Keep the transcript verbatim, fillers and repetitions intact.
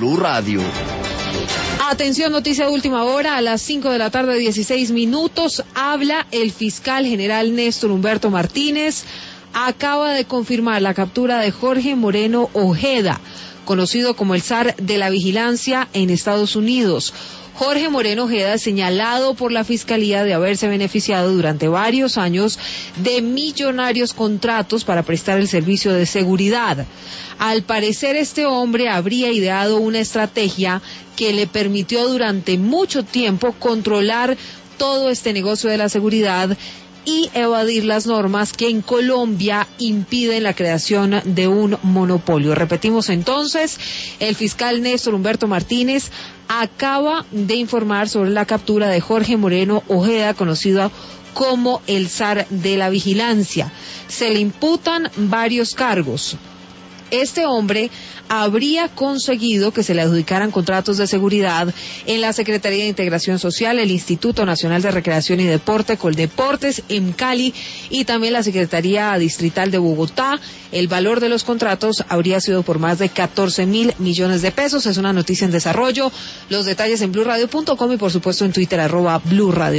Blue Radio. Atención, noticia de última hora, a las cinco de la tarde, dieciséis minutos, habla el fiscal general Néstor Humberto Martínez. Acaba de confirmar la captura de Jorge Moreno Ojeda, conocido como el zar de la vigilancia en Estados Unidos. Jorge Moreno Ojeda es señalado por la Fiscalía de haberse beneficiado durante varios años de millonarios contratos para prestar el servicio de seguridad. Al parecer, este hombre habría ideado una estrategia que le permitió durante mucho tiempo controlar todo este negocio de la seguridad y evadir las normas que en Colombia impiden la creación de un monopolio. Repetimos entonces, el fiscal Néstor Humberto Martínez acaba de informar sobre la captura de Jorge Moreno Ojeda, conocido como el zar de la vigilancia. Se le imputan varios cargos. Este hombre habría conseguido que se le adjudicaran contratos de seguridad en la Secretaría de Integración Social, el Instituto Nacional de Recreación y Deporte, Coldeportes, en Cali, y también la Secretaría Distrital de Bogotá. El valor de los contratos habría sido por más de catorce mil millones de pesos. Es una noticia en desarrollo. Los detalles en blue radio punto com y por supuesto en Twitter, arroba Blue Radio.